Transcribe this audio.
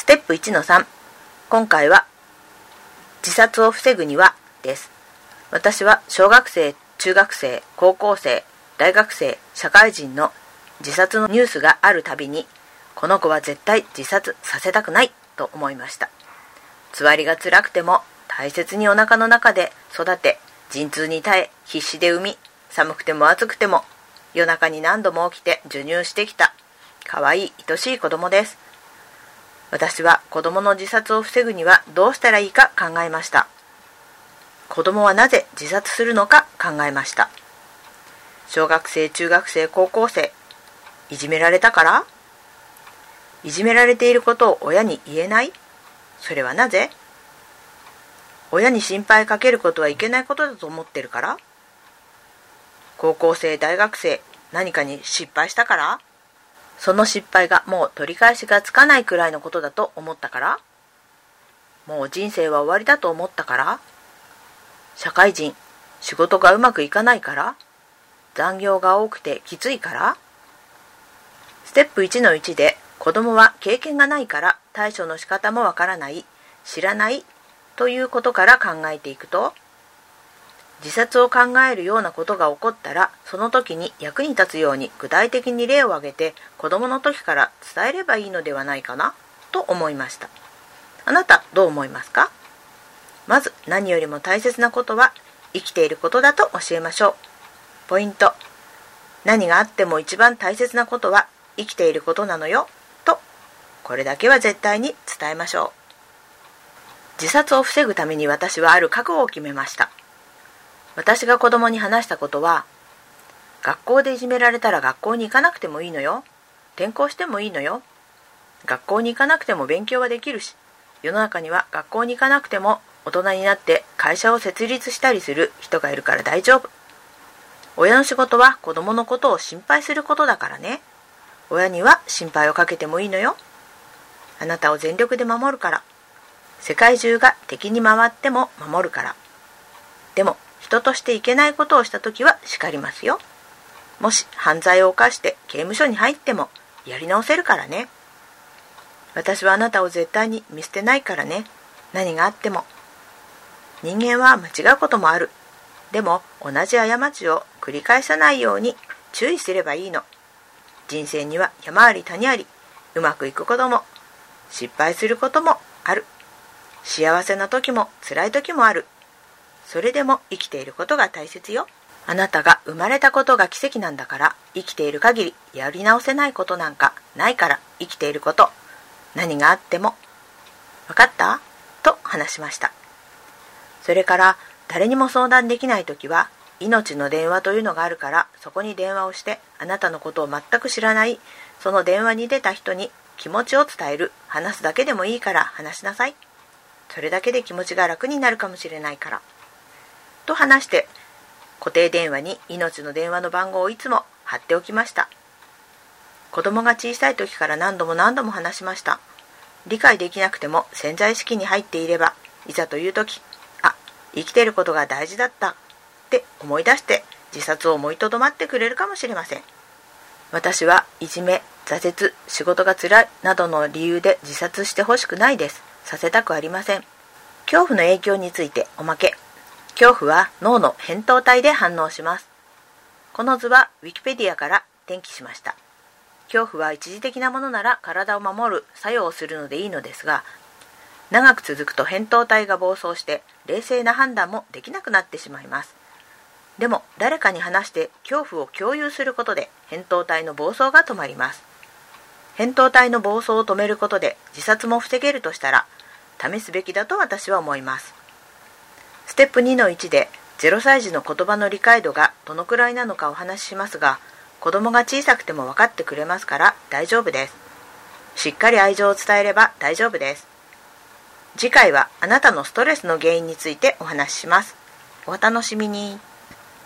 ステップ 1-3、 今回は自殺を防ぐにはです。私は小学生、中学生、高校生、大学生、社会人の自殺のニュースがあるたびに、この子は絶対自殺させたくないと思いました。つわりが辛くても大切にお腹の中で育て、陣痛に耐え必死で産み、寒くても暑くても夜中に何度も起きて授乳してきた可愛い愛しい子供です。私は子供の自殺を防ぐにはどうしたらいいか考えました。子供はなぜ自殺するのか考えました。小学生、中学生、高校生、いじめられたから？いじめられていることを親に言えない？それはなぜ？親に心配かけることはいけないことだと思ってるから？高校生、大学生、何かに失敗したから？その失敗がもう取り返しがつかないくらいのことだと思ったから？もう人生は終わりだと思ったから？社会人、仕事がうまくいかないから？残業が多くてきついから？ステップ 1-1 で子供は経験がないから対処の仕方もわからない、知らないということから考えていくと、自殺を考えるようなことが起こったら、その時に役に立つように具体的に例を挙げて子供の時から伝えればいいのではないかなと思いました。あなたどう思いますか？まず何よりも大切なことは生きていることだと教えましょう。ポイント、何があっても一番大切なことは生きていることなのよと、これだけは絶対に伝えましょう。自殺を防ぐために私はある覚悟を決めました。私が子供に話したことは、学校でいじめられたら学校に行かなくてもいいのよ。転校してもいいのよ。学校に行かなくても勉強はできるし、世の中には学校に行かなくても大人になって会社を設立したりする人がいるから大丈夫。親の仕事は子供のことを心配することだからね。親には心配をかけてもいいのよ。あなたを全力で守るから。世界中が敵に回っても守るから。でも人としていけないことをしたときは叱りますよ。もし犯罪を犯して刑務所に入ってもやり直せるからね。私はあなたを絶対に見捨てないからね。何があっても。人間は間違うこともある。でも同じ過ちを繰り返さないように注意すればいいの。人生には山あり谷あり、うまくいくことも失敗することもある。幸せな時も辛い時もある。それでも生きていることが大切よ。あなたが生まれたことが奇跡なんだから、生きている限りやり直せないことなんかないから、生きていること、何があっても。分かった？と話しました。それから誰にも相談できないときは、命の電話というのがあるから、そこに電話をして、あなたのことを全く知らない、その電話に出た人に気持ちを伝える、話すだけでもいいから話しなさい。それだけで気持ちが楽になるかもしれないから。と話して、固定電話に命の電話の番号をいつも貼っておきました。子供が小さい時から何度も話しました。理解できなくても潜在意識に入っていれば、いざという時、生きていることが大事だったって思い出して自殺を思いとどまってくれるかもしれません。私はいじめ、挫折、仕事が辛いなどの理由で自殺してほしくないです。させたくありません。恐怖の影響についておまけ。恐怖は脳の扁桃体で反応します。この図はウィキペディアから転記しました。恐怖は一時的なものなら体を守る作用をするのでいいのですが、長く続くと扁桃体が暴走して冷静な判断もできなくなってしまいます。でも誰かに話して恐怖を共有することで扁桃体の暴走が止まります。扁桃体の暴走を止めることで自殺も防げるとしたら試すべきだと私は思います。ステップ 2-1 で0歳児の言葉の理解度がどのくらいなのかお話ししますが、子供が小さくても分かってくれますから大丈夫です。しっかり愛情を伝えれば大丈夫です。次回はあなたのストレスの原因についてお話しします。お楽しみに。